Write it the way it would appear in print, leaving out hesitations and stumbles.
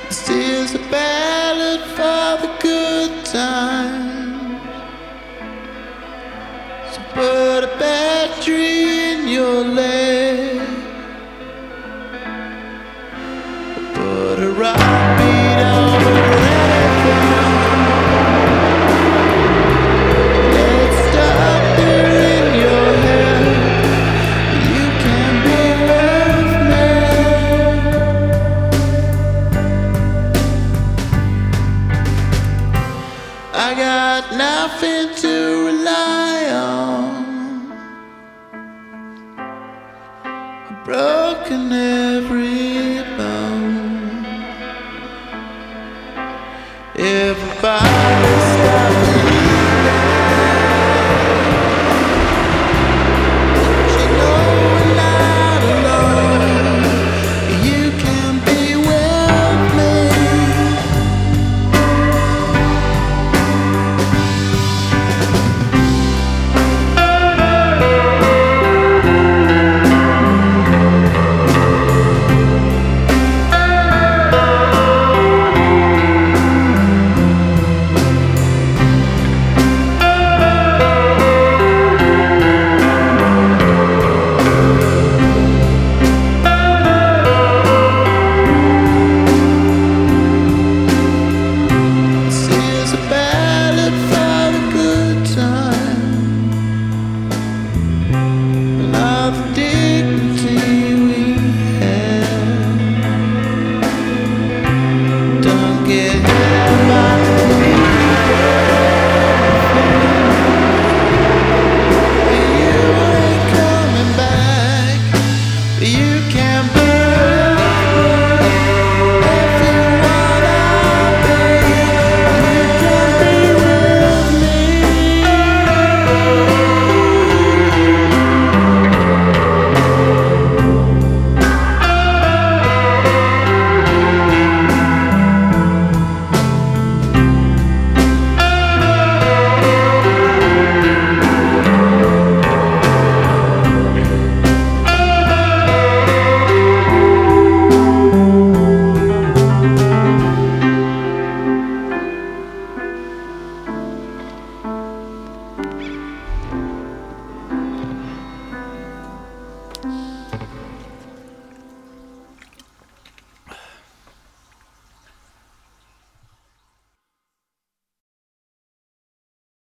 This is a ballad for the good times. So put a battery in your leg, put a rock beat on the FM. Let's stop there in your head. You can be with me. I got nothing to rely on. I've broken every bone. Everybody